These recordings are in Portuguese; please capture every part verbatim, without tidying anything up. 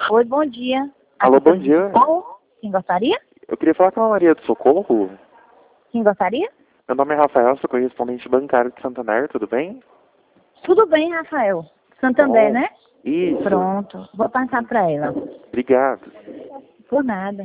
Oi, bom dia. Alô, Aqui bom dia. Socorro. Quem gostaria? Eu queria falar com a Maria do Socorro. Quem gostaria? Meu nome é Rafael, sou correspondente bancário de Santander, tudo bem? Tudo bem, Rafael. Santander, Bom, né? isso. Pronto. Vou passar para ela. Obrigado. Por nada.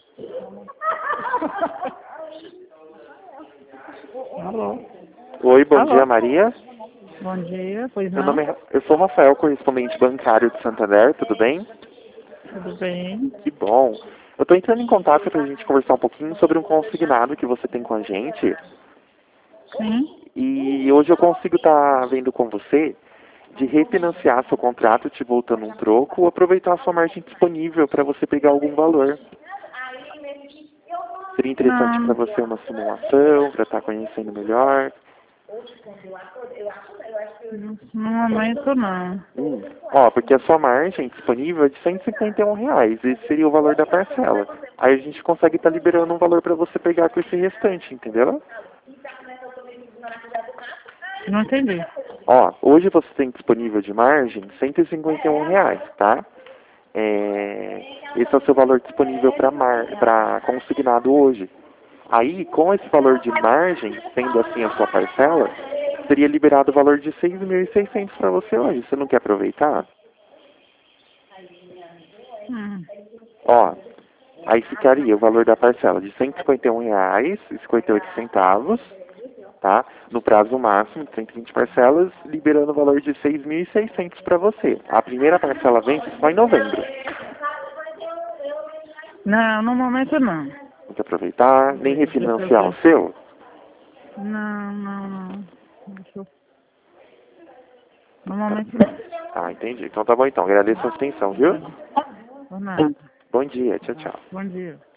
Alô? Oi, bom Alô? dia, Maria. Bom dia, pois Meu não? nome é... Eu sou Rafael, correspondente bancário de Santander, tudo bem? Tudo bem? Que bom. Eu estou entrando em contato para a gente conversar um pouquinho sobre um consignado que você tem com a gente. Sim? E hoje eu consigo estar vendo com você de refinanciar seu contrato, te voltando um troco, ou aproveitar a sua margem disponível para você pegar algum valor. Seria interessante para Não, você uma simulação, para estar conhecendo melhor. no momento não. Hum. Ó, porque a sua margem disponível é de cento e cinquenta e um reais. Esse seria o valor da parcela. Aí a gente consegue estar liberando um valor para você pegar com esse restante, entendeu? Não entendi. Ó, hoje você tem disponível de margem cento e cinquenta e um reais, tá? É, esse é o seu valor disponível para mar, para consignado hoje. Aí, com esse valor de margem, sendo assim a sua parcela, seria liberado o valor de seis mil e seiscentos para você hoje. Você não quer aproveitar? Hum. Ó, aí ficaria o valor da parcela de cento e cinquenta e um reais e cinquenta e oito centavos, tá? No prazo máximo de cento e vinte parcelas, liberando o valor de seis mil e seiscentos para você. A primeira parcela vence só em novembro. Não, no momento não. Não quer aproveitar, nem refinanciar o seu? Não, não, não. Deixa eu... No momento não. Ah, entendi. Então tá bom então. Agradeço a sua atenção, viu? Por nada. Bom dia. Tchau, tchau. Bom dia.